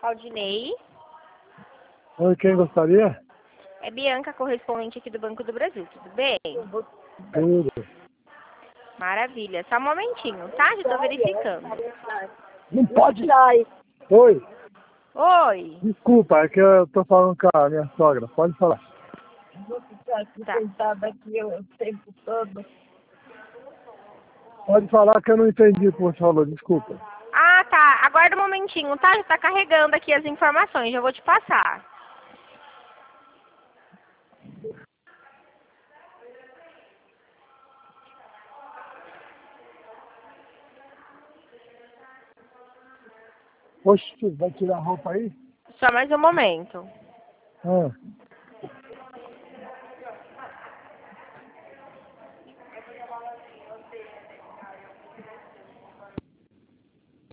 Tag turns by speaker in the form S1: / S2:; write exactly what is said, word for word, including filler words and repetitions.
S1: Claudinei.
S2: Oi, quem gostaria?
S1: É Bianca, correspondente aqui do Banco do Brasil. Tudo bem?
S2: Tudo.
S1: Maravilha. Só um momentinho, tá? Já tô verificando.
S2: Não pode. Oi,
S1: Oi.
S2: desculpa, é que eu tô falando com a minha sogra. Pode falar.
S1: Tá.
S3: Sentada aqui o tempo todo.
S2: Pode falar que eu não entendi o que você falou, desculpa.
S1: Ah, tá. Aguarda um momentinho, tá? Já tá carregando aqui as informações. Já vou te passar.
S2: Oxe, vai tirar a roupa aí?
S1: Só mais um momento.
S2: Ah.